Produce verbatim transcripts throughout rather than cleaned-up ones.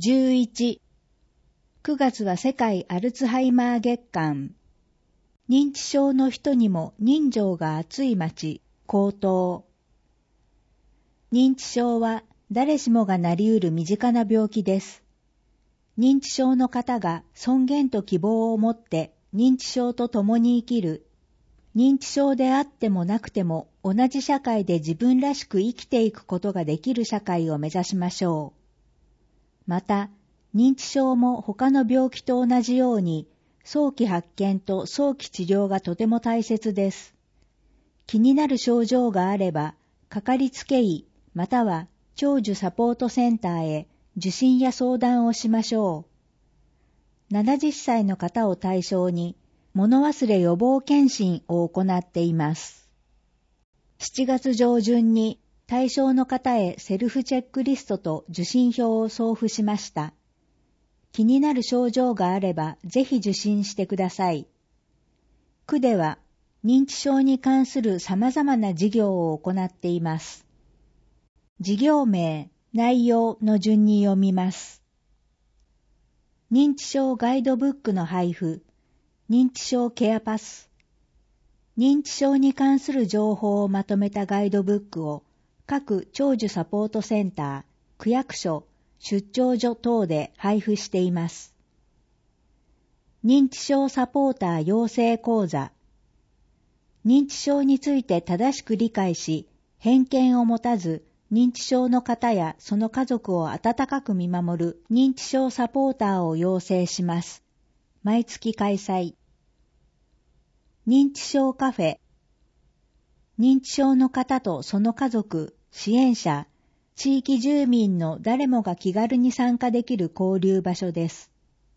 じゅういち、くがつは世界アルツハイマー月間。認知症の人にも人情が厚い町、江東。認知症は誰しもがなり得る身近な病気です。認知症の方が尊厳と希望を持って認知症と共に生きる。認知症であってもなくても同じ社会で自分らしく生きていくことができる社会を目指しましょう。また、認知症も他の病気と同じように早期発見と早期治療がとても大切です。気になる症状があれば、かかりつけ医または長寿サポートセンターへ受診や相談をしましょう。ななじゅっさいの方を対象に物忘れ予防検診を行っています。しちがつ上旬に対象の方へセルフチェックリストと受診票を送付しました。気になる症状があればぜひ受診してください。区では認知症に関する様々な事業を行っています。事業名、内容の順に読みます。認知症ガイドブックの配布、認知症ケアパス、認知症に関する情報をまとめたガイドブックを各長寿サポートセンター、区役所、出張所等で配布しています。認知症サポーター養成講座、認知症について正しく理解し、偏見を持たず、認知症の方やその家族を温かく見守る認知症サポーターを養成します。毎月開催。認知症カフェ。認知症の方とその家族、支援者、地域住民の誰もが気軽に参加できる交流場所です。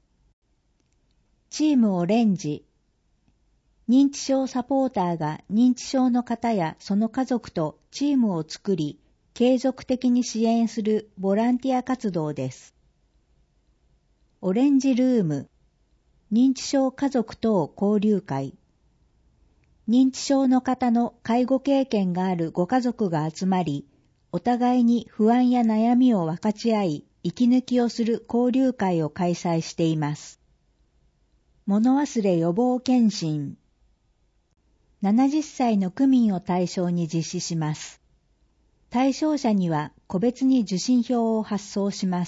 チームオレンジ。認知症サポーターが認知症の方やその家族とチームを作り、継続的に支援するボランティア活動です。オレンジルーム。認知症家族等交流会。認知症の方の介護経験があるご家族が集まり、お互いに不安や悩みを分かち合い、息抜きをする交流会を開催しています。物忘れ予防検診。ななじゅっさいの区民を対象に実施します。対象者には個別に受診票を発送します。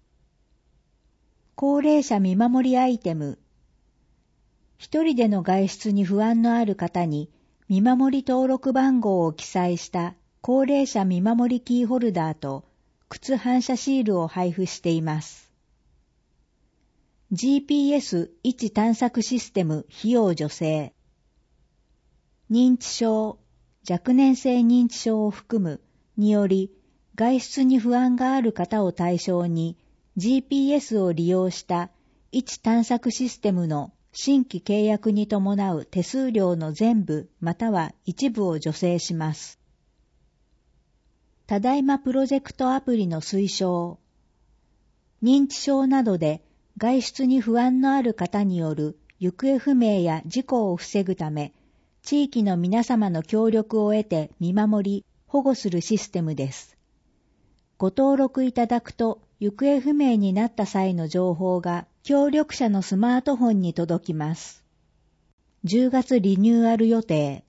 高齢者見守りアイテム。一人での外出に不安のある方に見守り登録番号を記載した高齢者見守りキーホルダーと靴反射シールを配布しています。ジーピーエス 位置探索システム費用助成。認知症、若年性認知症を含むにより外出に不安がある方を対象に ジーピーエス を利用した位置探索システムの新規契約に伴う手数料の全部または一部を助成します。ただいまプロジェクトアプリの推奨。認知症などで外出に不安のある方による行方不明や事故を防ぐため、地域の皆様の協力を得て見守り、保護するシステムです。ご登録いただくと、行方不明になった際の情報が協力者のスマートフォンに届きます。じゅうがつリニューアル予定。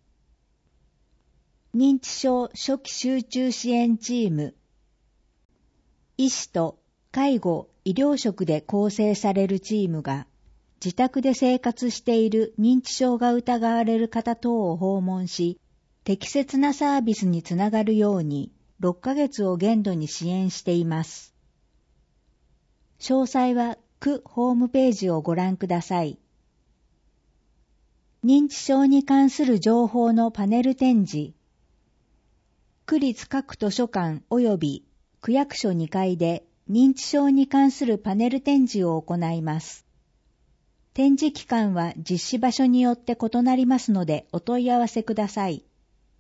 認知症初期集中支援チーム。医師と介護・医療職で構成されるチームが、自宅で生活している認知症が疑われる方等を訪問し、適切なサービスにつながるようにろっかげつを限度に支援しています。詳細は区ホームページをご覧ください。認知症に関する情報のパネル展示。区立各図書館及び区役所にかいで認知症に関するパネル展示を行います。展示期間は実施場所によって異なりますのでお問い合わせください。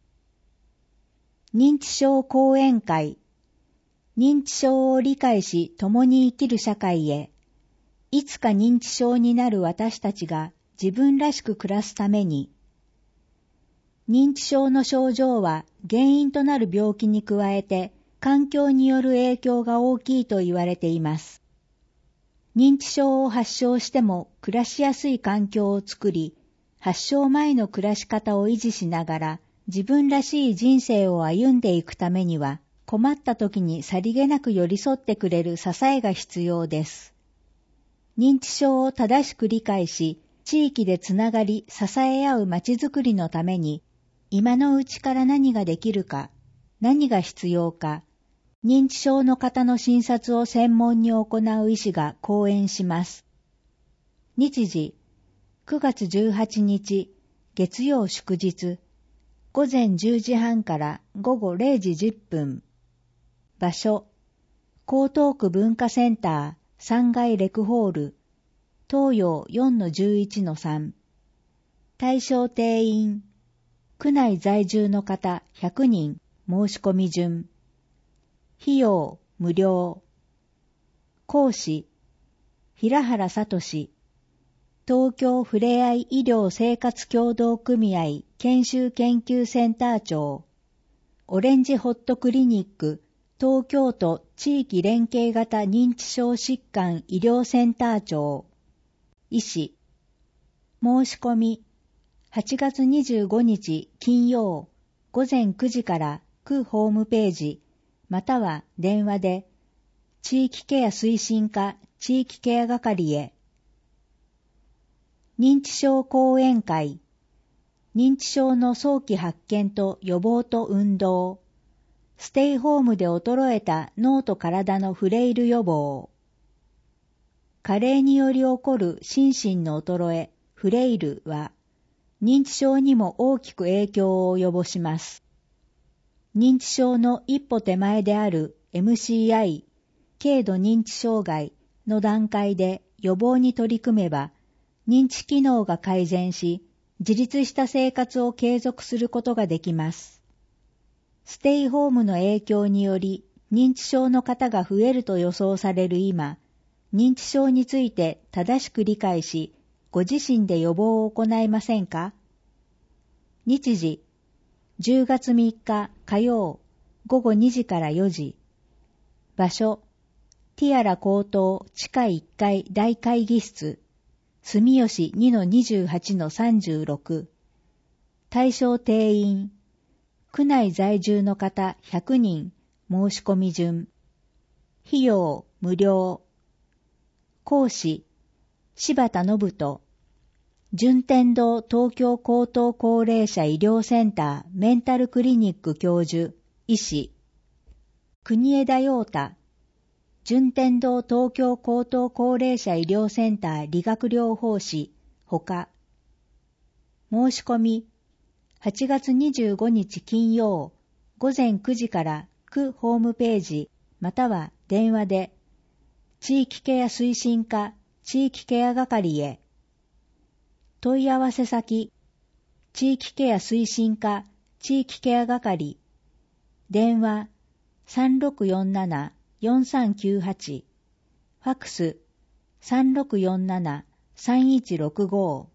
認知症講演会。認知症を理解し共に生きる社会へ。いつか認知症になる私たちが自分らしく暮らすために。認知症の症状は原因となる病気に加えて環境による影響が大きいと言われています。認知症を発症しても暮らしやすい環境を作り、発症前の暮らし方を維持しながら自分らしい人生を歩んでいくためには、困った時にさりげなく寄り添ってくれる支えが必要です。認知症を正しく理解し、地域でつながり支え合うまちづくりのために、今のうちから何ができるか、何が必要か、認知症の方の診察を専門に行う医師が講演します。日時、くがつじゅうはちにち、月曜祝日、ごぜんじゅうじはんからごごれいじじゅっぷん。場所、江東区文化センターさんがいレクホール、東洋 よんのじゅういちのさん。対象定員、区内在住の方ひゃくにん、申し込み順。費用、無料。講師、平原聡、東京ふれあい医療生活協同組合研修研究センター長、オレンジホットクリニック東京都地域連携型認知症疾患医療センター長、医師。申し込み、はちがつにじゅうごにち金曜ごぜんくじから区ホームページ、または電話で、地域ケア推進課地域ケア係へ。認知症講演会、認知症の早期発見と予防と運動、ステイホームで衰えた脳と体のフレイル予防。加齢により起こる心身の衰え、フレイルは、認知症にも大きく影響を及ぼします。認知症の一歩手前である エムシーアイ、軽度認知障害の段階で予防に取り組めば、認知機能が改善し、自立した生活を継続することができます。ステイホームの影響により認知症の方が増えると予想される今、認知症について正しく理解し、ご自身で予防を行いませんか？日時、じゅうがつみっか火曜ごごにじからよじ。場所、ティアラ高等地下いっかい大会議室、住吉 にのにじゅうはちのさんじゅうろく。対象定員、区内在住の方ひゃくにん、申し込み順。費用、無料。講師、柴田信人。順天堂東京高等高齢者医療センターメンタルクリニック教授、医師。国枝陽太。順天堂東京高等高齢者医療センター理学療法士、ほか。申し込み、はちがつにじゅうごにち金曜ごぜんくじから区ホームページまたは電話で、地域ケア推進課地域ケア係へ。問い合わせ先、地域ケア推進課地域ケア係、電話 さんろくよんななよんさんきゅうはち、ファクス さんろくよんななさんいちろくご。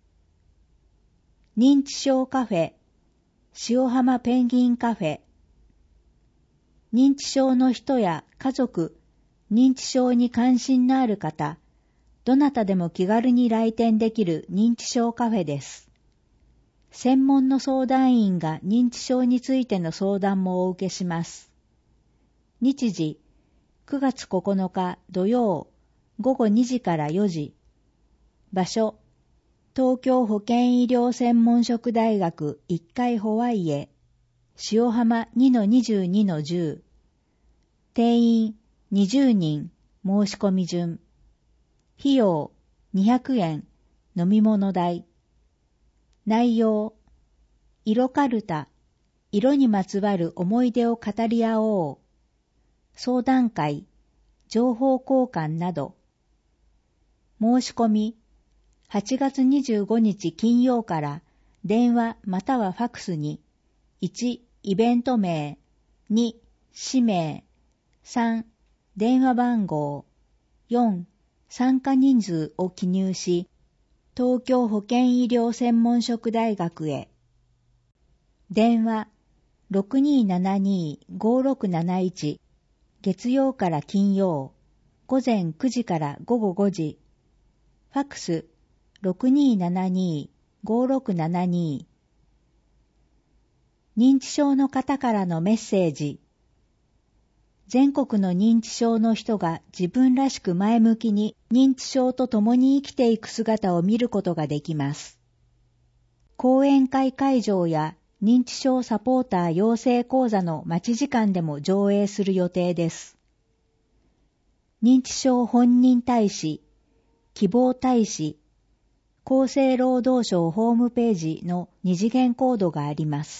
認知症カフェ、塩浜ペンギンカフェ。認知症の人や家族、認知症に関心のある方、どなたでも気軽に来店できる認知症カフェです。専門の相談員が認知症についての相談もお受けします。日時、くがつここのか土曜ごごにじからよじ。場所、東京保健医療専門職大学いっかいホワイエ、塩浜 にのにじゅうにのじゅう。定員にじゅうにん、申し込み順。費用にひゃくえん、飲み物代。内容、色カルタ、色にまつわる思い出を語り合おう。相談会、情報交換など。申し込み、はちがつにじゅうごにち金曜から電話またはファクスに、いち、イベント名、に、氏名、さん、電話番号、よん、参加人数を記入し、東京保健医療専門職大学へ。電話ろくにーななにーごーろくなないち月曜から金曜午前くじから午後ごじ、ファックス ろくにーななにーごーろくななにー。認知症の方からのメッセージ。全国の認知症の人が自分らしく前向きに認知症と共に生きていく姿を見ることができます。講演会会場や認知症サポーター養成講座の待ち時間でも上映する予定です。認知症本人大使、希望大使、厚生労働省ホームページの二次元コードがあります。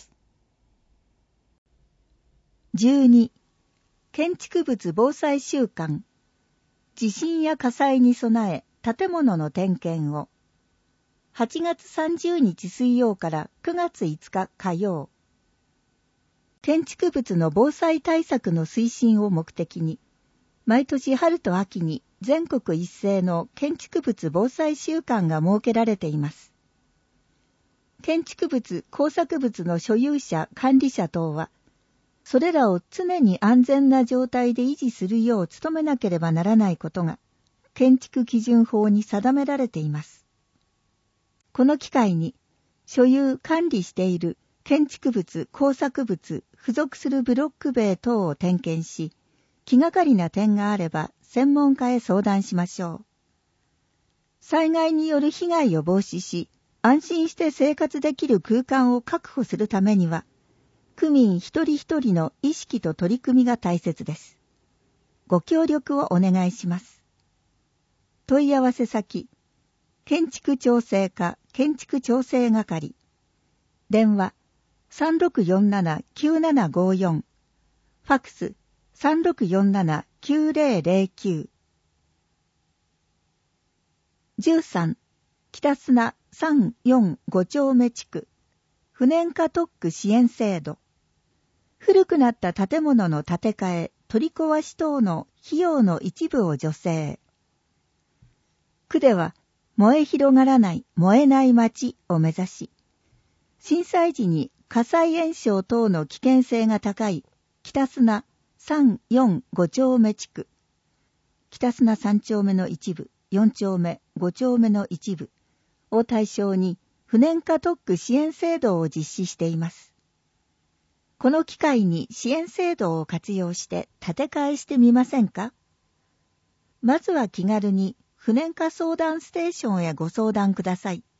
じゅうに、建築物防災週間。地震や火災に備え建物の点検を。はちがつさんじゅうにち水曜からくがついつか火曜。建築物の防災対策の推進を目的に、毎年春と秋に全国一斉の建築物防災週間が設けられています。建築物・工作物の所有者・管理者等は、それらを常に安全な状態で維持するよう努めなければならないことが、建築基準法に定められています。この機会に、所有・管理している建築物・工作物、付属するブロック塀等を点検し、気がかりな点があれば専門家へ相談しましょう。災害による被害を防止し、安心して生活できる空間を確保するためには、区民一人一人の意識と取り組みが大切です。ご協力をお願いします。問い合わせ先、建築調整課建築調整係、電話 さんろくよんななきゅうななごよん、ファックス さんろくよんななきゅうぜろぜろきゅう。じゅうさん、北砂さんよんご丁目地区、不燃化特区支援制度。古くなった建物の建て替え、取り壊し等の費用の一部を助成。区では、燃え広がらない、燃えない町を目指し、震災時に火災延焼等の危険性が高い北砂さんよんご丁目地区、北砂さん丁目の一部、よん丁目、ご丁目の一部を対象に不燃化特区支援制度を実施しています。この機会に支援制度を活用して建て替えしてみませんか？まずは気軽に不燃化相談ステーションへご相談ください。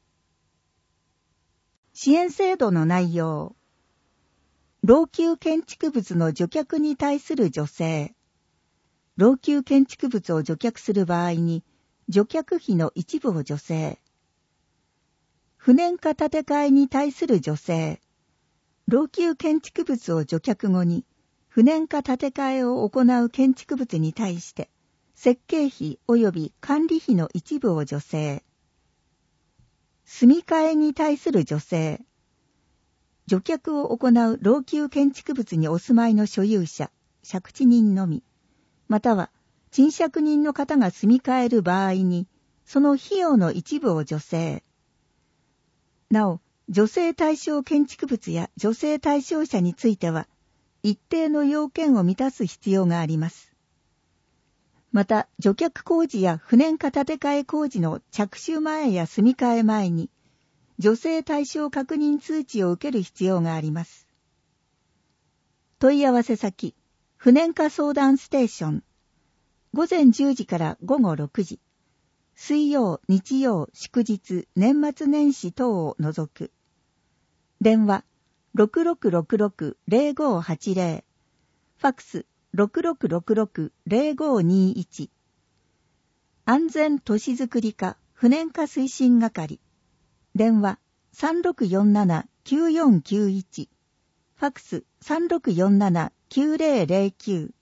支援制度の内容。老朽建築物の除却に対する助成。老朽建築物を除却する場合に、除却費の一部を助成。不燃化建て替えに対する助成。老朽建築物を除却後に、不燃化建て替えを行う建築物に対して、設計費及び管理費の一部を助成。住み替えに対する助成。除却を行う老朽建築物にお住まいの所有者、借地人のみ、または賃借人の方が住み替える場合に、その費用の一部を助成。なお、助成対象建築物や助成対象者については、一定の要件を満たす必要があります。また、除却工事や不燃化建て替え工事の着手前や住み替え前に、助成対象確認通知を受ける必要があります。問い合わせ先、不燃化相談ステーション、ごぜんじゅうじからごごろくじ、水曜、日曜、祝日、年末年始等を除く。電話 ろくろくろくろくぜろごはちぜろ、ファックス ろくろくろくろくぜろごにいち。安全都市づくり課不燃化推進係、電話 さんろくよんななきゅうよんきゅういち、ファックス さんろくよんななきゅうぜろぜろきゅう。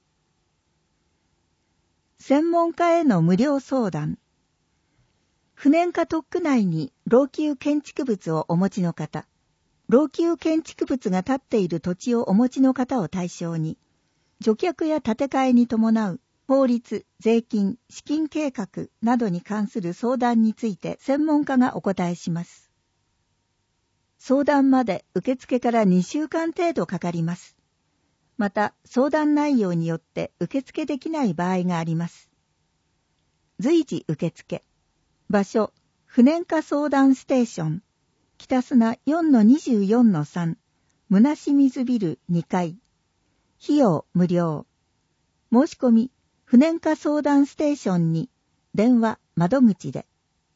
専門家への無料相談。不燃化特区内に老朽建築物をお持ちの方、老朽建築物が建っている土地をお持ちの方を対象に、除却や建て替えに伴う法律、税金、資金計画などに関する相談について専門家がお答えします。 相談まで受付からにしゅうかん程度かかります。また、相談内容によって受付できない場合があります。随時受付。場所、不燃化相談ステーション。北砂 よんのにじゅうよんのさん、むなし水ビルにかい。費用無料。申し込み、不燃化相談ステーションに、電話、窓口で。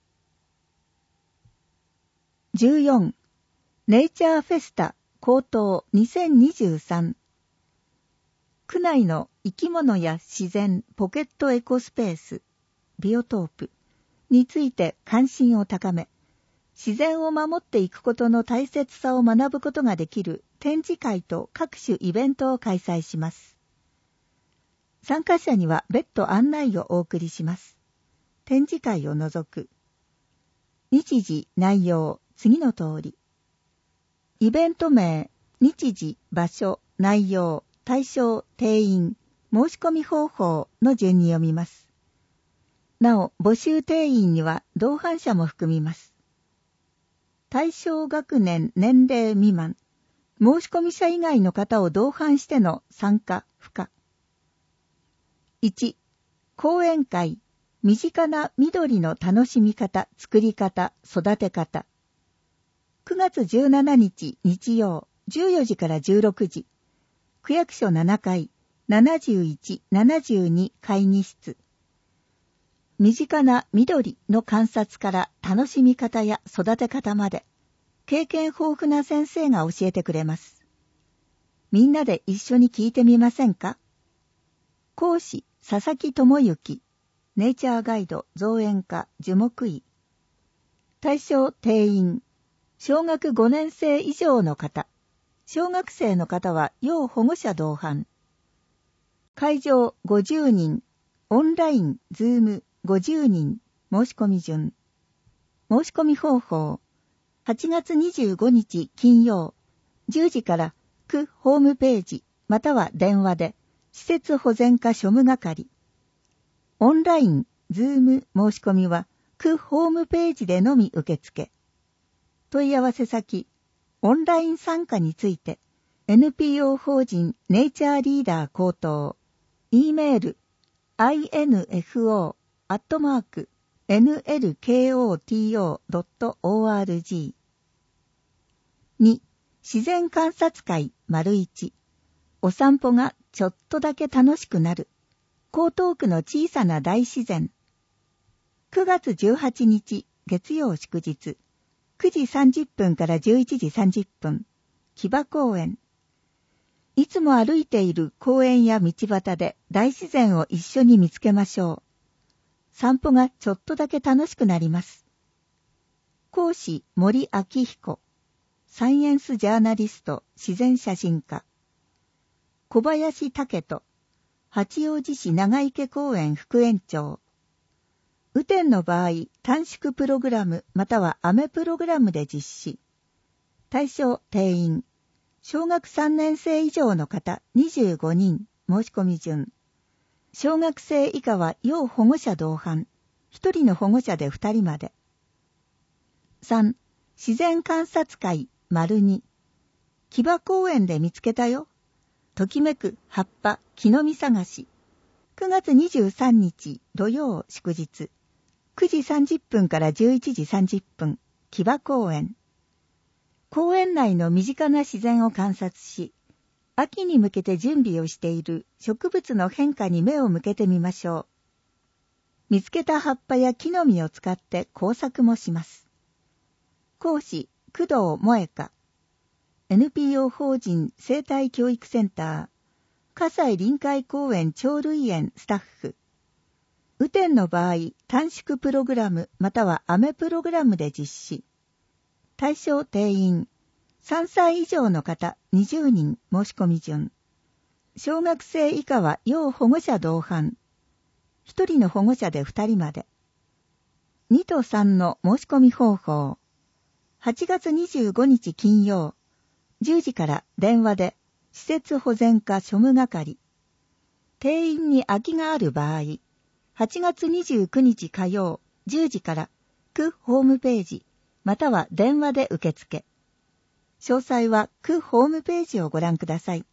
じゅうよん、ネイチャーフェスタ高等にせんにじゅうさん。区内の生き物や自然ポケットエコスペース、ビオトープについて関心を高め、自然を守っていくことの大切さを学ぶことができる展示会と各種イベントを開催します。参加者には別途案内をお送りします。展示会を除く。日時、内容、次の通り。イベント名、日時、場所、内容、対象、定員、申し込み方法の順に読みます。なお、募集定員には同伴者も含みます。対象学年年齢未満、申し込み者以外の方を同伴しての参加不可。いち、講演会、身近な緑の楽しみ方、作り方、育て方。くがつじゅうしちにち日曜、じゅうよじからじゅうろくじ。区役所ななかい、ななじゅういち、ななじゅうに会議室。身近な緑の観察から楽しみ方や育て方まで、経験豊富な先生が教えてくれます。みんなで一緒に聞いてみませんか？講師、佐々木智之、ネイチャーガイド造園家樹木医。対象定員、小学ごねん生以上の方。小学生の方は要保護者同伴。会場ごじゅうにん、オンライン、ズームごじゅうにん、申し込み順。申し込み方法、はちがつにじゅうごにち金曜、じゅうじから区ホームページ、または電話で、施設保全課庶務係。オンライン、ズーム申し込みは、区ホームページでのみ受付。問い合わせ先、オンライン参加について、エヌピーオー 法人ネイチャーリーダー高等、E メール、アイエヌエフオー アットマーク、エヌエルケーオーティーオードットオーアールジー。に、自然観察会丸いち。お散歩がちょっとだけ楽しくなる。江東区の小さな大自然。くがつじゅうはちにち月曜祝日。くじさんじゅっぷんからじゅういちじさんじゅっぷん。木場公園。いつも歩いている公園や道端で大自然を一緒に見つけましょう。散歩がちょっとだけ楽しくなります。講師森明彦。サイエンスジャーナリスト、自然写真家。小林武人。八王子市長池公園副園長。雨天の場合、短縮プログラムまたは雨プログラムで実施。対象定員。小学さんねん生以上の方にじゅうごにん、申し込み順。小学生以下は要保護者同伴。ひとりの保護者でふたりまで。さん、自然観察会丸に。木場公園で見つけたよ。ときめく葉っぱ木の実探し。くがつにじゅうさんにち土曜祝日。くじさんじゅっぷんからじゅういちじさんじゅっぷん。木場公園。公園内の身近な自然を観察し、秋に向けて準備をしている植物の変化に目を向けてみましょう。見つけた葉っぱや木の実を使って工作もします。講師、工藤萌香。エヌピーオー 法人生態教育センター、葛西臨海公園鳥類園スタッフ。雨天の場合、短縮プログラムまたは雨プログラムで実施。対象定員。さんさい以上の方にじゅうにん申し込み順。小学生以下は要保護者同伴。ひとりの保護者でふたりまで。にとさんの申し込み方法。はちがつにじゅうごにち金曜、じゅうじから電話で施設保全課庶務係。定員に空きがある場合、はちがつにじゅうくにち火曜、じゅうじから区ホームページ、または電話で受付。 詳細は区ホームページをご覧ください。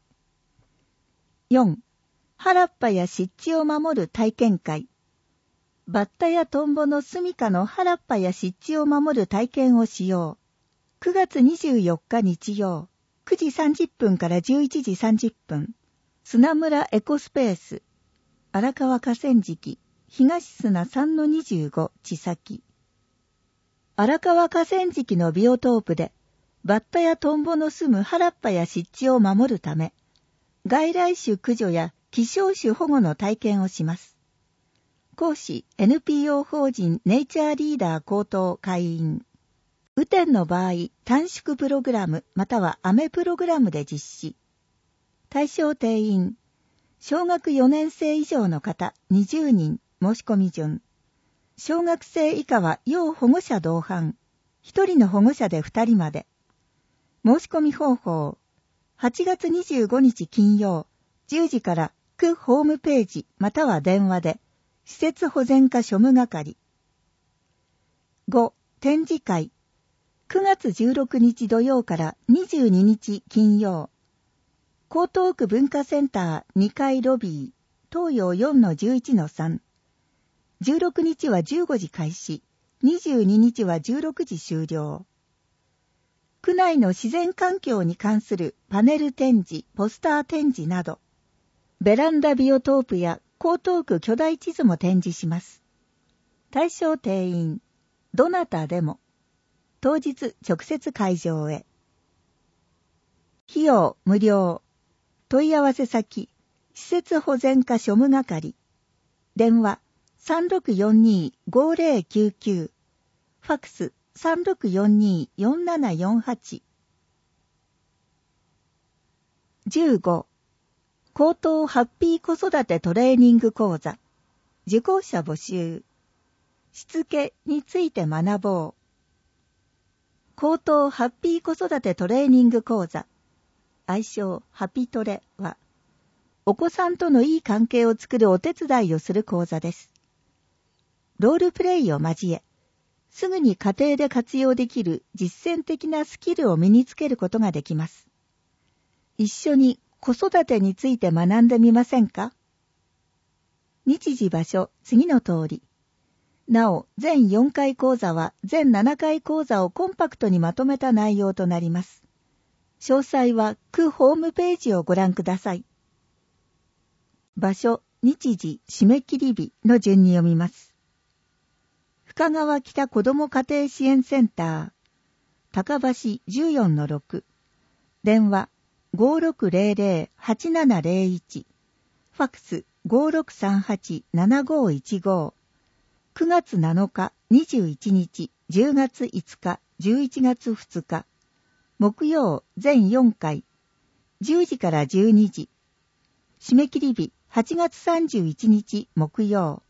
よん. 原っぱや湿地を守る体験会。バッタやトンボの住処の原っぱや湿地を守る体験をしよう。くがつにじゅうよっか日曜、くじさんじゅっぷんからじゅういちじさんじゅっぷん、砂村エコスペース、荒川河川敷、東砂 さんのにじゅうご 地先。荒川河川敷のビオトープで、バッタやトンボの住む原っぱや湿地を守るため、外来種駆除や希少種保護の体験をします。講師 エヌピーオー 法人ネイチャーリーダー高等会員。雨天の場合、短縮プログラムまたは雨プログラムで実施。対象定員、小学よねん生以上の方にじゅうにん申し込み順。小学生以下は要保護者同伴。ひとりの保護者でふたりまで。申し込み方法、はちがつにじゅうごにち金曜、じゅうじから区ホームページまたは電話で、施設保全課庶務係。ご. 展示会。くがつじゅうろくにち土曜からにじゅうににち金曜。江東区文化センターにかいロビー、東洋 よんのじゅういちのさん。じゅうろくにちはじゅうごじ開始、にじゅうににちはじゅうろくじ終了。区内の自然環境に関するパネル展示、ポスター展示など、ベランダビオトープや江東区巨大地図も展示します。対象定員、どなたでも、当日直接会場へ。費用無料。問い合わせ先、施設保全課庶務係。電話 さんろくよんにーごぜろきゅうきゅう。ファックス さんろくよんにーよんななよんはち。じゅうご. 高等ハッピー子育てトレーニング講座。受講者募集。しつけについて学ぼう。高等ハッピー子育てトレーニング講座、愛称ハピトレは、お子さんとのいい関係を作るお手伝いをする講座です。ロールプレイを交え、すぐに家庭で活用できる実践的なスキルを身につけることができます。一緒に子育てについて学んでみませんか？日時場所、次の通り。なお、全よんかい講座は全ななかい講座をコンパクトにまとめた内容となります。詳細は区ホームページをご覧ください。場所、日時、締め切り日の順に読みます。深川北子ども家庭支援センター、高橋 じゅうよんのろく、電話 ごろくぜろぜろはちななぜろいち、ファックス ごろくさんはちななごいちご。くがつなのか、にじゅういちにち、じゅうがついつか、じゅういちがつふつか、木曜全よんかい、じゅうじからじゅうにじ、締め切り日はちがつさんじゅういちにち木曜。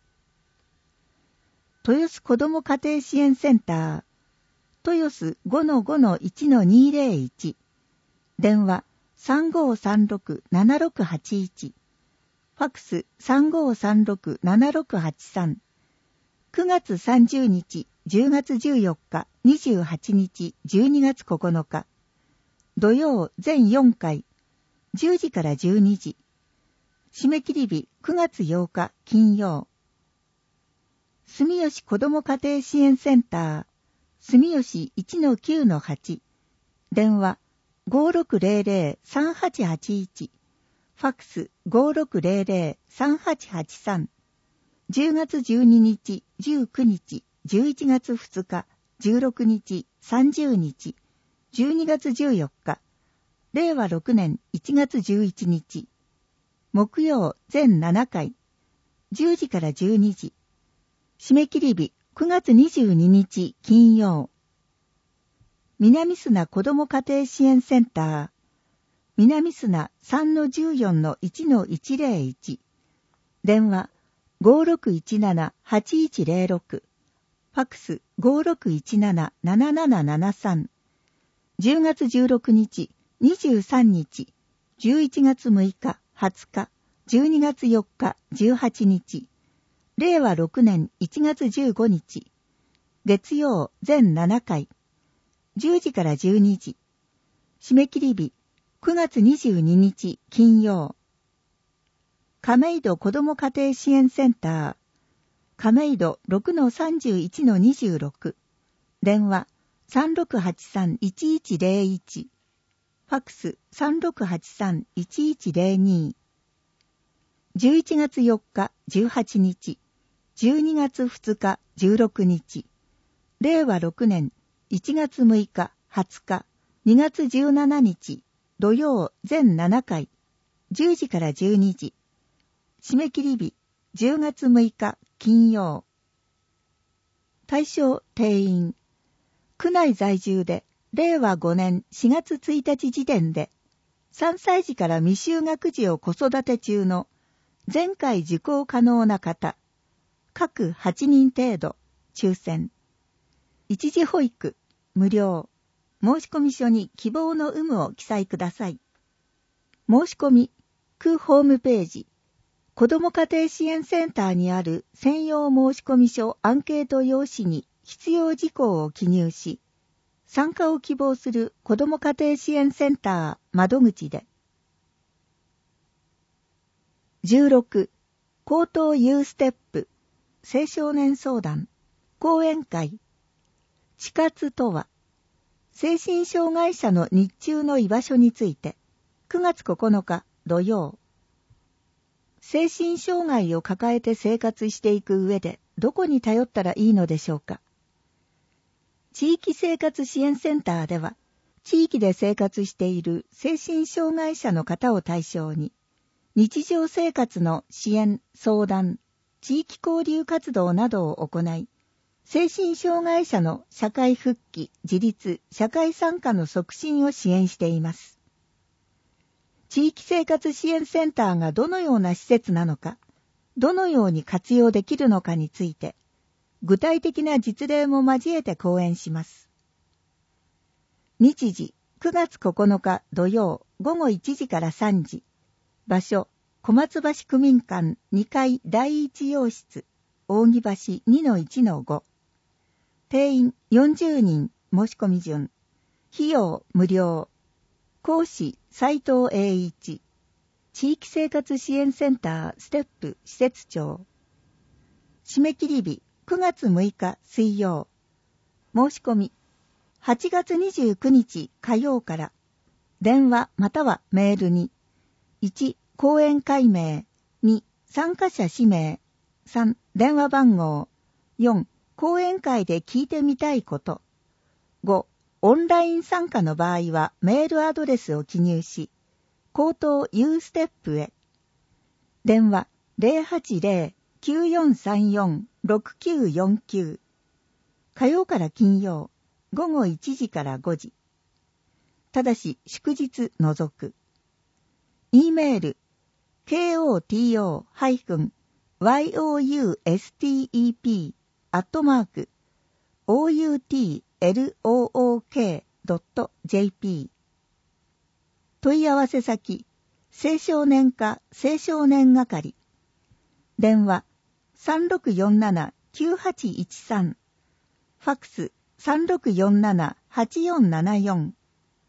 豊洲子ども家庭支援センター、豊洲 ごのごのいちのにぜろいち、電話 さんごさんろくななろくはちいち、ファックス さんごさんろくななろくはちさん、くがつさんじゅうにち、じゅうがつじゅうよっか、にじゅうはちにち、じゅうにがつここのか、土曜全よんかい、じゅうじからじゅうにじ、締め切り日くがつようか金曜。住吉子ども家庭支援センター、住吉 いちのきゅうのはち、電話 ごろくぜろぜろさんはちはちいち、ファックス ごろくぜろぜろさんはちはちさん、じゅうがつじゅうににち、じゅうくにち、じゅういちがつふつか、じゅうろくにち、さんじゅうにち、じゅうにがつじゅうよっか、れいわろくねんいちがつじゅういちにち、木曜全ななかい、じゅうじからじゅうにじ、締め切り日くがつにじゅうににち金曜。南砂子ども家庭支援センター、南砂 さんのじゅうよんのいちのいちぜろいち、電話ごろくいちななはちいちぜろろく、ファックス ごろくいちななななななななさん、じゅうがつじゅうろくにち、にじゅうさんにち、じゅういちがつむいか、はつか、じゅうにがつよっか、じゅうはちにち、れいわろくねんいちがつじゅうごにち、月曜全ななかい、じゅうじからじゅうにじ、 締め切り日、くがつにじゅうににち金曜。亀戸子ども家庭支援センター、亀戸 ろくのさんじゅういちのにじゅうろく、電話 さんろくはちさんいちいちゼロいち、ファックス さんろくはちさんいちいちゼロに、じゅういちがつよっかじゅうはちにち、じゅうにがつふつかじゅうろくにち、れいわろくねんいちがつむいかはつか、にがつじゅうしちにち、土曜全ななかい、じゅうじからじゅうにじ、締め切り日、じゅうがつむいか金曜。対象定員。区内在住で、れいわごねんしがつついたち時点で、さんさいじから未就学児を子育て中の、前回受講可能な方、各はちにん程度、抽選。一時保育、無料。申込書に希望の有無を記載ください。申し込み、区ホームページ、子ども家庭支援センターにある専用申込書アンケート用紙に必要事項を記入し、参加を希望する子ども家庭支援センター窓口で。じゅうろく、高等ユーステップ、青少年相談、講演会。知活とは、精神障害者の日中の居場所について、くがつここのか土曜。精神障害を抱えて生活していく上でどこに頼ったらいいのでしょうか。地域生活支援センターでは、地域で生活している精神障害者の方を対象に、日常生活の支援、相談、地域交流活動などを行い、精神障害者の社会復帰、自立、社会参加の促進を支援しています。地域生活支援センターがどのような施設なのか、どのように活用できるのかについて、具体的な実例も交えて講演します。日時、くがつここのか土曜ごごいちじからさんじ。場所、小松橋区民館にかいだいいちようしつ、扇橋 にのいちのご。定員よんじゅうにん、申し込み順。費用無料。講師斉藤栄一。地域生活支援センターステップ施設長。締め切り日くがつむいか水曜。申し込みはちがつにじゅうくにち火曜から。電話またはメールにいち講演会名、に参加者氏名、さん電話番号、よん講演会で聞いてみたいこと、ごオンライン参加の場合はメールアドレスを記入し、高等ユーステップへ。電話 ゼロはちゼロ きゅうよんさんよん ろくきゅうよんきゅう。火曜から金曜、ごごいちじからごじ。ただし祝日除く。E メール ケーオーティーオー ワイオーユーエスティーイーピー アットマーク オーユーティーエルオーオーケー ドット ジェーピー。 問い合わせ先青少年課青少年係。電話 さんろくよんなな きゅうはちいちさん。ファックス さんろくよんなな はちよんななよん。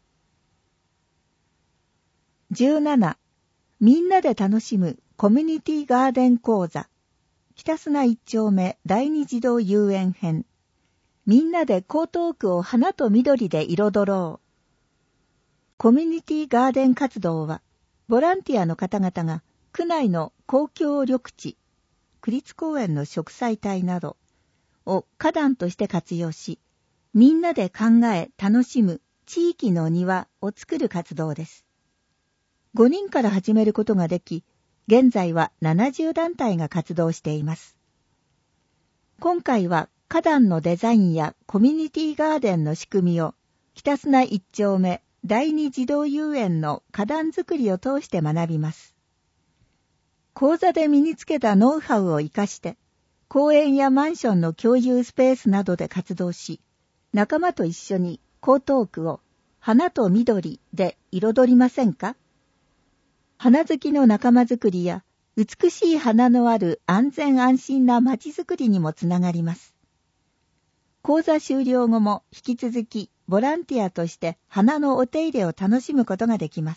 じゅうなな、みんなで楽しむコミュニティガーデン講座。北砂一丁目第二児童遊園編。みんなで江東区を花と緑で彩ろう。コミュニティガーデン活動は、ボランティアの方々が区内の公共緑地、区立公園の植栽帯などを花壇として活用し、みんなで考え楽しむ地域の庭を作る活動です。ごにんから始めることができ、現在はななじゅうだんたいが活動しています。今回は花壇のデザインやコミュニティガーデンの仕組みを北砂一丁目第二児童遊園の花壇作りを通して学びます。講座で身につけたノウハウを生かして、公園やマンションの共有スペースなどで活動し、仲間と一緒に江東区を花と緑で彩りませんか？花好きの仲間づくりや美しい花のある安全安心な街づくりにもつながります。講座終了後も引き続きボランティアとして花のお手入れを楽しむことができます。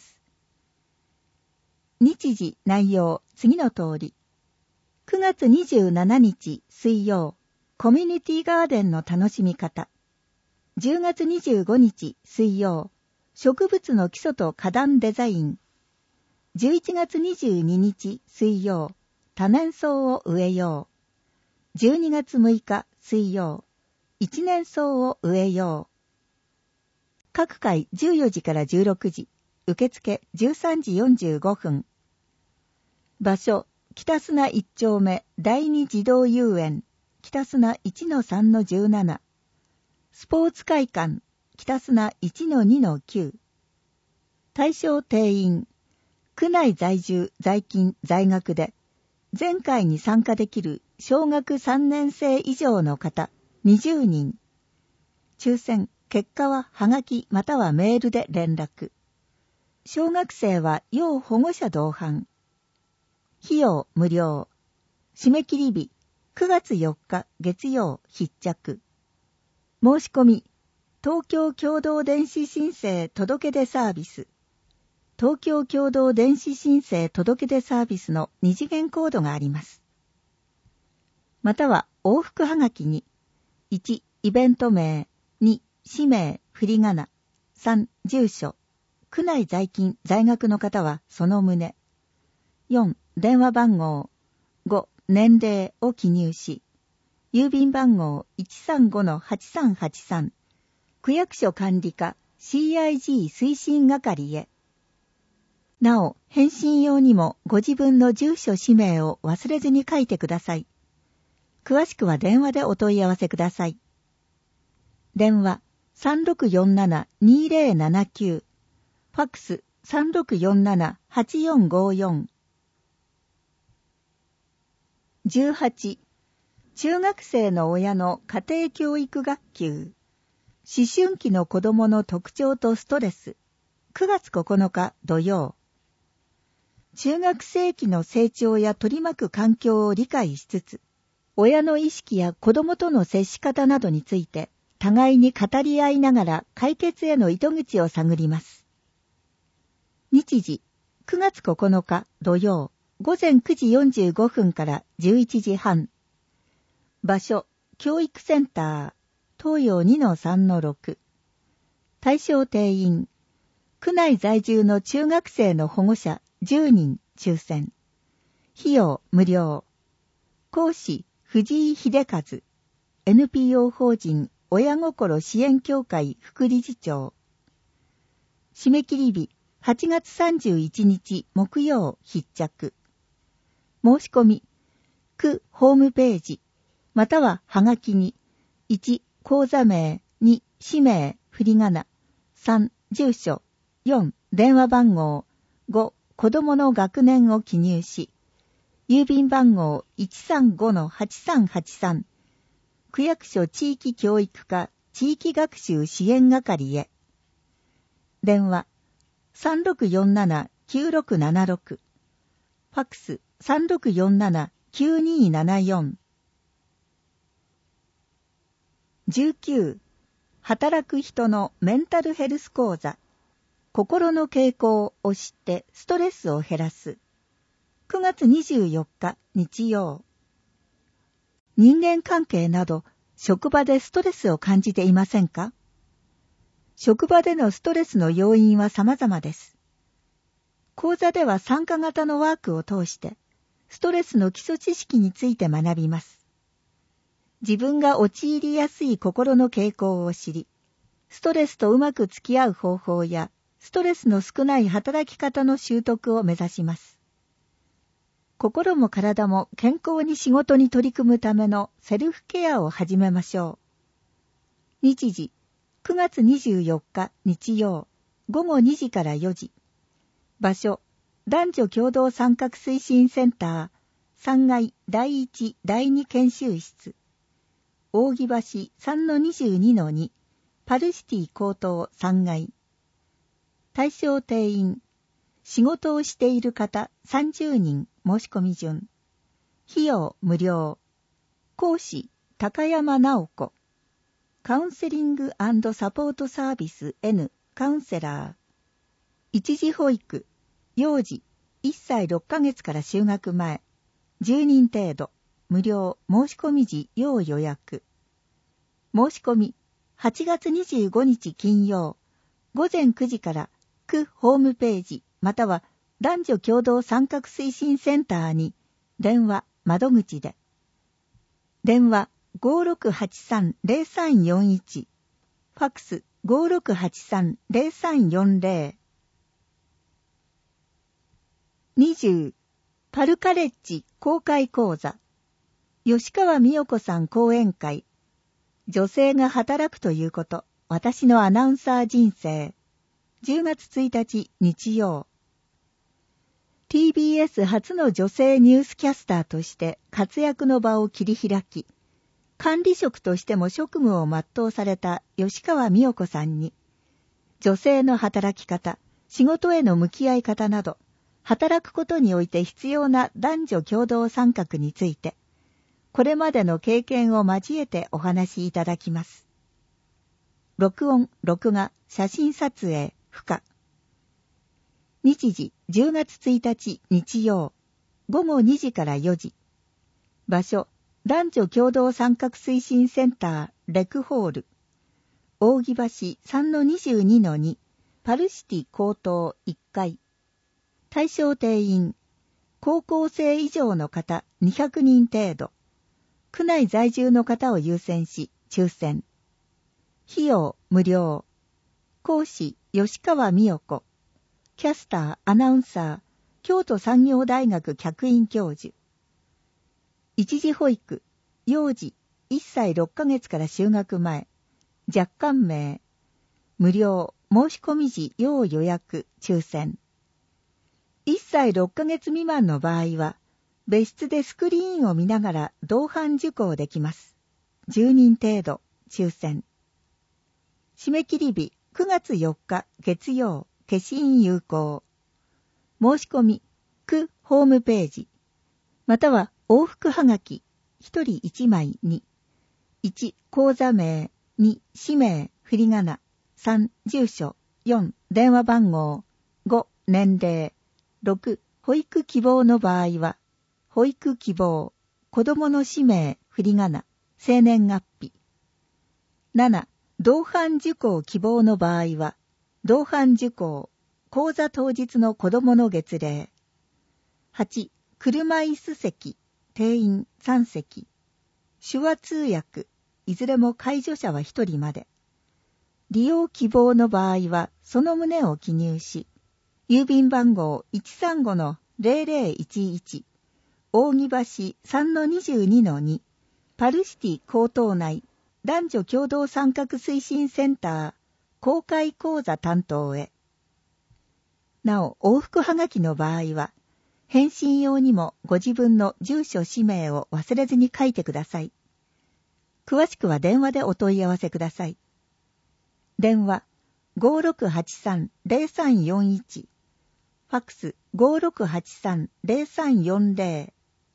日時内容次の通り。くがつにじゅうしちにち水曜、コミュニティガーデンの楽しみ方。じゅうがつにじゅうごにち水曜、植物の基礎と花壇デザイン。じゅういちがつにじゅうににち水曜、多年草を植えよう。じゅうにがつむいか水曜、一年草を植えよう。各回じゅうよじからじゅうろくじ、受付じゅうさんじよんじゅうごふん。場所、北砂一丁目第二児童遊園、北砂 いちのさんのじゅうなな。スポーツ会館、北砂 いちのにのきゅう。対象定員、区内在住、在勤、在学で、前回に参加できる小学さんねんせい以上の方、にじゅうにん。抽選、結果ははがきまたはメールで連絡。小学生は要保護者同伴。費用無料。締め切り日、くがつよっか月曜必着。申し込み、東京共同電子申請届出サービス。東京共同電子申請届出サービスの二次元コードがあります。または往復はがきに、いち、イベント名、に、氏名、振り仮名、さん、住所、区内在勤、在学の方はその旨、よん、電話番号、ご、年齢を記入し、郵便番号 いちさんごのはちさんはちさん、区役所管理課 シーアイジー 推進係へ。なお、返信用にもご自分の住所氏名を忘れずに書いてください。詳しくは電話でお問い合わせください。電話 さんろくよんななにぜろななきゅう、ファックス さんろくよんななはちよんごよん。じゅうはち、中学生の親の家庭教育学級。思春期の子供の特徴とストレス。くがつここのか土曜。中学生期の成長や取り巻く環境を理解しつつ、親の意識や子供との接し方などについて、互いに語り合いながら解決への糸口を探ります。日時、くがつここのか土曜、ごぜんくじよんじゅうごふんからじゅういちじはん。場所、教育センター、東洋 にのさんのろく。対象定員、区内在住の中学生の保護者じゅうにん抽選。費用無料。講師、藤井秀和。エヌピーオー 法人親心支援協会副理事長。締め切り日、はちがつさんじゅういちにち木曜必着。申し込み、区ホームページ、またははがきに、いち、口座名、に、氏名、振り仮名、さん、住所、よん、電話番号、ご、子供の学年を記入し、郵便番号 いちさんごのはちさんはちさん、区役所地域教育課地域学習支援係へ。電話、さんろくよんななきゅうろくななろく、ファックス さんろくよんななきゅうにななよん。じゅうきゅう、働く人のメンタルヘルス講座。心の傾向を知ってストレスを減らす。くがつにじゅうよっか日曜。人間関係など職場でストレスを感じていませんか？職場でのストレスの要因は様々です。講座では参加型のワークを通してストレスの基礎知識について学びます。自分が陥りやすい心の傾向を知り、ストレスとうまく付き合う方法やストレスの少ない働き方の習得を目指します。心も体も健康に仕事に取り組むためのセルフケアを始めましょう。日時、くがつにじゅうよっか日曜、ごごにじからよじ。場所、男女共同参画推進センター、さんがいだいいちだいに研修室。扇橋 さんのにじゅうにのに、パルシティ高等さんがい。対象定員、仕事をしている方さんじゅうにん申し込み順。費用無料。講師、高山直子。 カウンセリング&サポートサービス N カウンセラー。一時保育、幼児、いっさいろっかげつから就学前、じゅうにん程度、無料、申し込み時要予約。申し込み、はちがつにじゅうごにち金曜、ごぜんくじから区ホームページまたは男女共同参画推進センターに電話、窓口で。電話 ごーろくはちさんぜろさんよんいち、ファックス ごーろくはちさんぜろさんよんぜろ。にじゅう、パルカレッジ公開講座。吉川美代子さん講演会。女性が働くということ。私のアナウンサー人生。じゅうがつついたち日曜。ティービーエス 初の女性ニュースキャスターとして活躍の場を切り開き、管理職としても職務を全うされた吉川美代子さんに、女性の働き方、仕事への向き合い方など、働くことにおいて必要な男女共同参画について、これまでの経験を交えてお話しいただきます。録音、録画、写真撮影、付加。日時じゅうがつついたち日曜、ごごにじからよじ。場所、男女共同参画推進センター、レクホール。扇橋 さんのにじゅうにのに、パルシティ高等いっかい。対象定員、高校生以上の方にひゃくにん程度。区内在住の方を優先し、抽選。費用無料。講師吉川美代子。キャスターアナウンサー京都産業大学客員教授。一時保育幼児いっさいろっかげつから就学前若干名無料申し込み時要予約抽選。いっさいろっかげつ未満の場合は別室でスクリーンを見ながら同伴受講できます。じゅうにん程度抽選。締め切り日くがつよっか月曜消印有効。申し込み区ホームページまたは往復はがきひとりいちまいにいち口座名に氏名振り仮名さん住所よん電話番号ご年齢ろく保育希望の場合は保育希望子どもの氏名振り仮名生年月日なな同伴受講希望の場合は同伴受講講座当日の子どもの月齢はち車椅子席定員さんせき手話通訳いずれも介助者はひとりまで利用希望の場合はその旨を記入し郵便番号 いちさんごのぜろぜろいちいち 扇橋 さんのにじゅうにのに パルシティ高等内男女共同参画推進センター公開講座担当へ。なお往復はがきの場合は返信用にもご自分の住所氏名を忘れずに書いてください。詳しくは電話でお問い合わせください。電話 ごーろくはちさんぜろさんよんいち ファックス ごーろくはちさんぜろさんよんぜ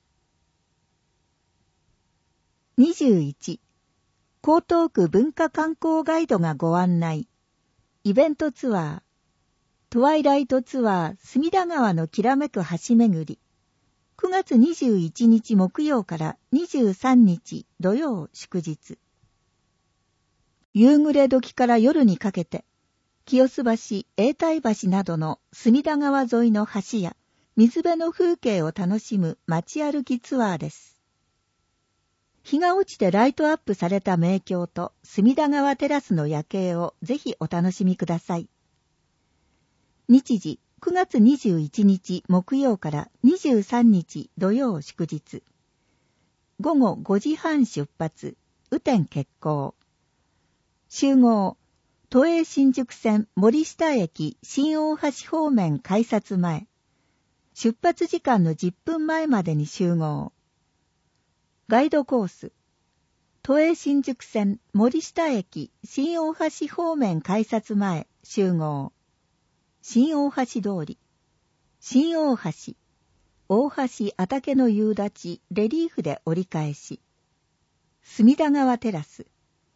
ろ。にじゅういち江東区文化観光ガイドがご案内。イベントツアートワイライトツアー隅田川のきらめく橋巡りくがつにじゅういちにち木曜からにじゅうさんにち土曜祝日。夕暮れ時から夜にかけて清洲橋、永代橋などの隅田川沿いの橋や水辺の風景を楽しむ街歩きツアーです。日が落ちてライトアップされた名橋と隅田川テラスの夜景をぜひお楽しみください。日時くがつにじゅういちにち木曜からにじゅうさんにち土曜祝日。ごごごじはん出発、雨天決行。集合、都営新宿線森下駅新大橋方面改札前。出発時間のじゅっぷんまえまでに集合。ガイドコース、都営新宿線森下駅新大橋方面改札前集合。新大橋通り、新大橋、大橋あたけの夕立レリーフで折り返し、隅田川テラス、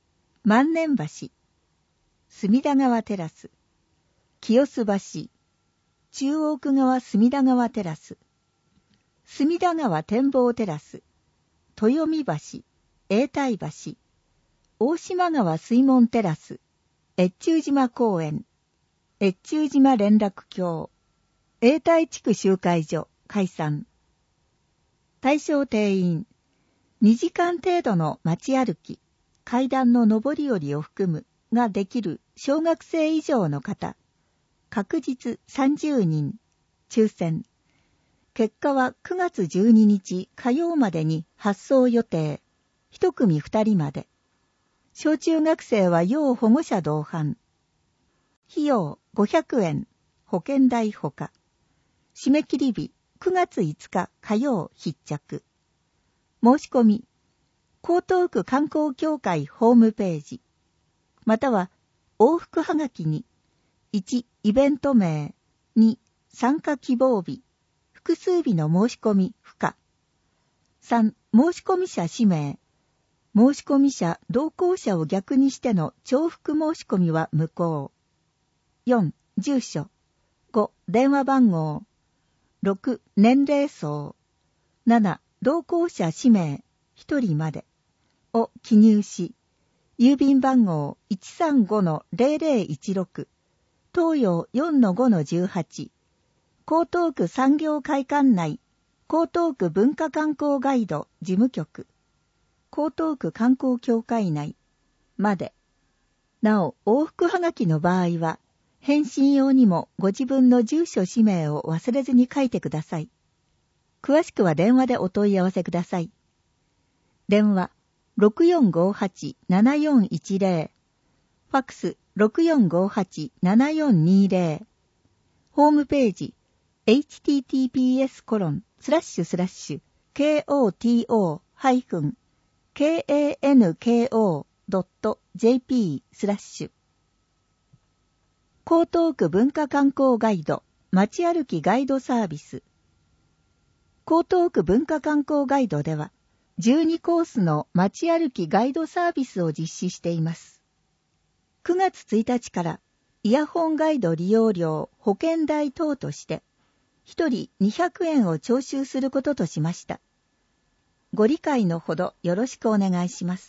万年橋、隅田川テラス、清洲橋、中央区側隅田川テラス、隅田川展望テラス、豊見橋、永代橋、大島川水門テラス、越中島公園、越中島連絡橋、永代地区集会所開山。対象定員、にじかん程度の街歩き、階段の上り下りを含むができる小学生以上の方、確実さんじゅうにん、抽選。結果はくがつじゅうににち火曜までに発送予定。一組二人まで。小中学生は要保護者同伴。費用ごひゃくえん、保険代ほか。締め切り日くがついつか火曜必着。申し込み、江東区観光協会ホームページ、または往復はがきに、いち、イベント名、に、参加希望日、複数日の申し込み不可。さん、申し込み者氏名、申し込み者同行者を逆にしての重複申し込みは無効。よん、住所。ご、電話番号。ろく、年齢層。なな、同行者氏名ひとりまでを記入し、郵便番号 いちさんごのゼロゼロいちろく、東洋 よんのごのじゅうはち、江東区産業会館内、江東区文化観光ガイド事務局、江東区観光協会内まで。なお、往復はがきの場合は、返信用にもご自分の住所氏名を忘れずに書いてください。詳しくは電話でお問い合わせください。電話 ろくよんごはち ななよんいちゼロ、ファックス ろくよんごはち ななよんにゼロ、ホームページ エイチティーティーピーエスコロンスラッシュスラッシュケーオーティーオーハイフンケーエーエヌケーオードットジェーピースラッシュ江東区文化観光ガイド街歩きガイドサービス。江東区文化観光ガイドではじゅうにコースの街歩きガイドサービスを実施しています。くがつついたちからイヤホンガイド利用料保険代等としてひとりにひゃくえんを徴収することとしました。ご理解のほどよろしくお願いします。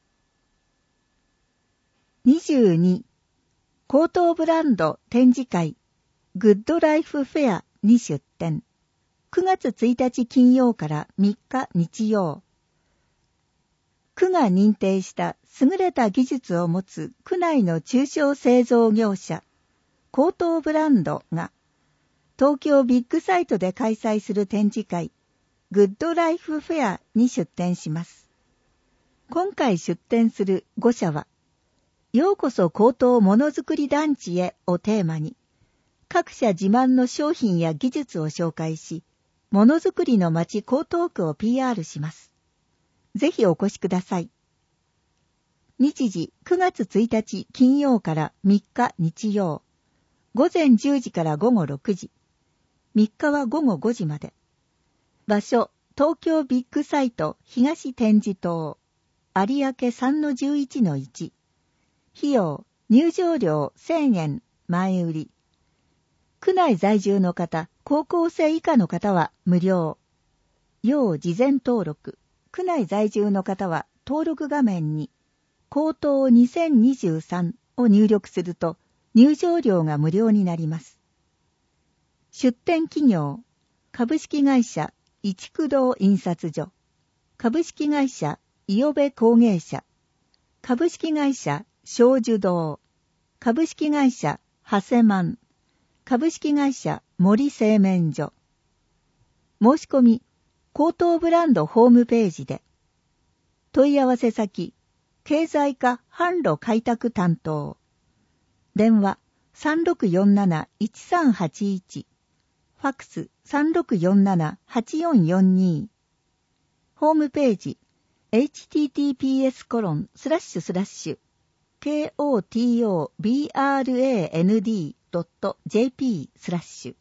にじゅうに、江東ブランド展示会グッドライフフェアに出展。くがつついたち金曜からみっか日曜。区が認定した優れた技術を持つ区内の中小製造業者、江東ブランドが東京ビッグサイトで開催する展示会、グッドライフフェアに出展します。今回出展するご社は、ようこそ江東ものづくり団地へをテーマに、各社自慢の商品や技術を紹介し、ものづくりの街江東区を ピーアール します。ぜひお越しください。日時くがつついたち金曜からみっか日曜。午前じゅうじから午後ろくじ。みっかは午後ごじまで。場所、東京ビッグサイト東展示棟。有明 さんのじゅういちのいち。費用、入場料せんえん、前売り。区内在住の方、高校生以下の方は無料。要事前登録。区内在住の方は登録画面に、江東にせんにじゅうさんを入力すると入場料が無料になります。出展企業、株式会社一駆動印刷所、株式会社伊予部工芸社、株式会社小樹堂、株式会社長谷満、株式会社森製麺所。申し込み、江東ブランドホームページで。問い合わせ先、経済課販路開拓担当。電話 さんろくよんなな いちさんはちいち。ファックス さんろくよんなな はちよんよんに。ホームページ エイチティーティーピーエスコロンスラッシュスラッシュケーオーティーオーブランドドットジェーピー スラッシュ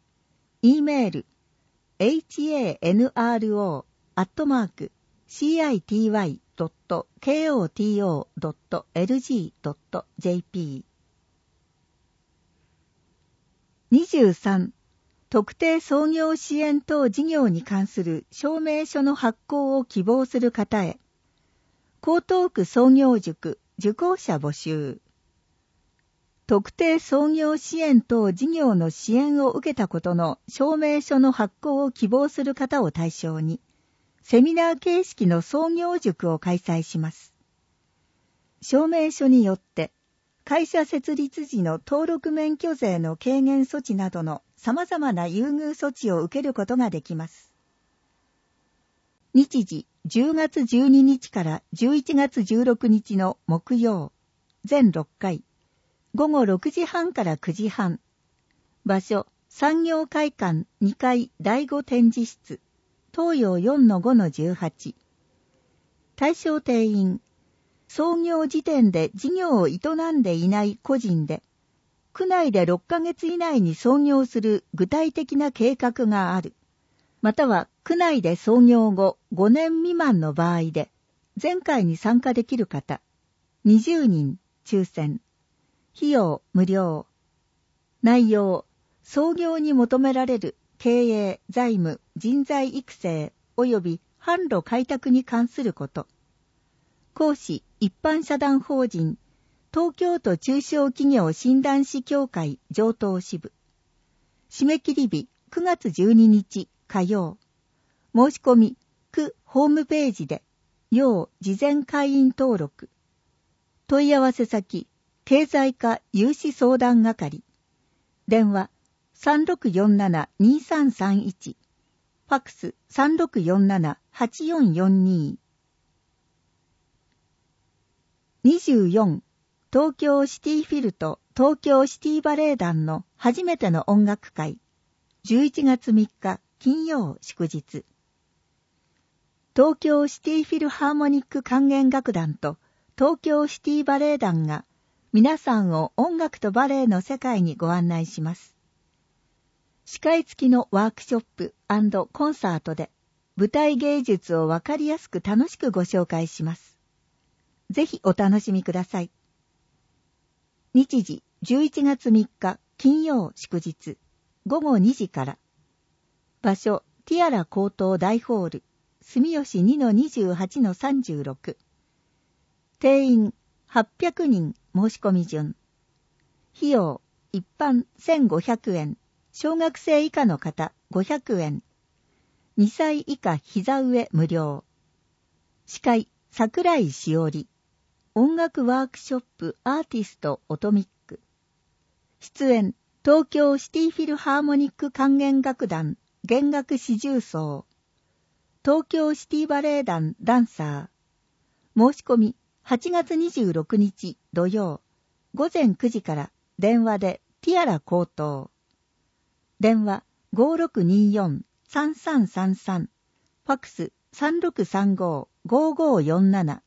E メール エイチエーエヌアールオー アットマーク シーアイティーワイドットケーオーティーオードットエルジードットジェーピー。にじゅうさん、特定創業支援等事業に関する証明書の発行を希望する方へ、江東区創業塾受講者募集。特定創業支援等事業の支援を受けたことの証明書の発行を希望する方を対象に、セミナー形式の創業塾を開催します。証明書によって、会社設立時の登録免許税の軽減措置などの様々な優遇措置を受けることができます。日時じゅうがつじゅうににちからじゅういちがつじゅうろくにちの木曜、全ろっかい、ごごろくじはんからくじはん。場所、産業会館にかいだいご展示室、東洋 よんのごのじゅうはち。対象定員、創業時点で事業を営んでいない個人で、区内でろっかげつ以内に創業する具体的な計画がある。または区内で創業後ごねん未満の場合で、前回に参加できる方、にじゅうにん抽選。費用無料。内容、創業に求められる経営、財務、人材育成及び販路開拓に関すること。講師、一般社団法人、東京都中小企業診断士協会上東支部。締め切り日、くがつじゅうににち火曜。申し込み、区ホームページで、要事前会員登録。問い合わせ先、経済課融資相談係。電話 さんろくよんななにさんさんいち。ファックス さんろくよんななはちよんよんに。にじゅうよん、東京シティフィルと東京シティバレエ団の初めての音楽会。じゅういちがつみっか金曜祝日。東京シティフィルハーモニック管弦楽団と東京シティバレエ団が皆さんを音楽とバレエの世界にご案内します。司会付きのワークショップ&コンサートで舞台芸術をわかりやすく楽しくご紹介します。ぜひお楽しみください。日時じゅういちがつみっか金曜祝日ごごにじから。場所ティアラ高等大ホール住吉 にのにじゅうはちのさんじゅうろく。定員はっぴゃくにん申し込み順。費用一般せんごひゃくえん、小学生以下の方ごひゃくえん、にさい以下膝上無料。司会桜井しおり。音楽ワークショップアーティストオトミック。出演東京シティフィルハーモニック管弦楽団弦楽四重奏。東京シティバレエ団ダンサー。申し込みはちがつにじゅうろくにち土曜ごぜんくじから電話でティアラ高等。電話 ごろくによんさんさんさんさん。ファックス さんろくさんごごごよんなな。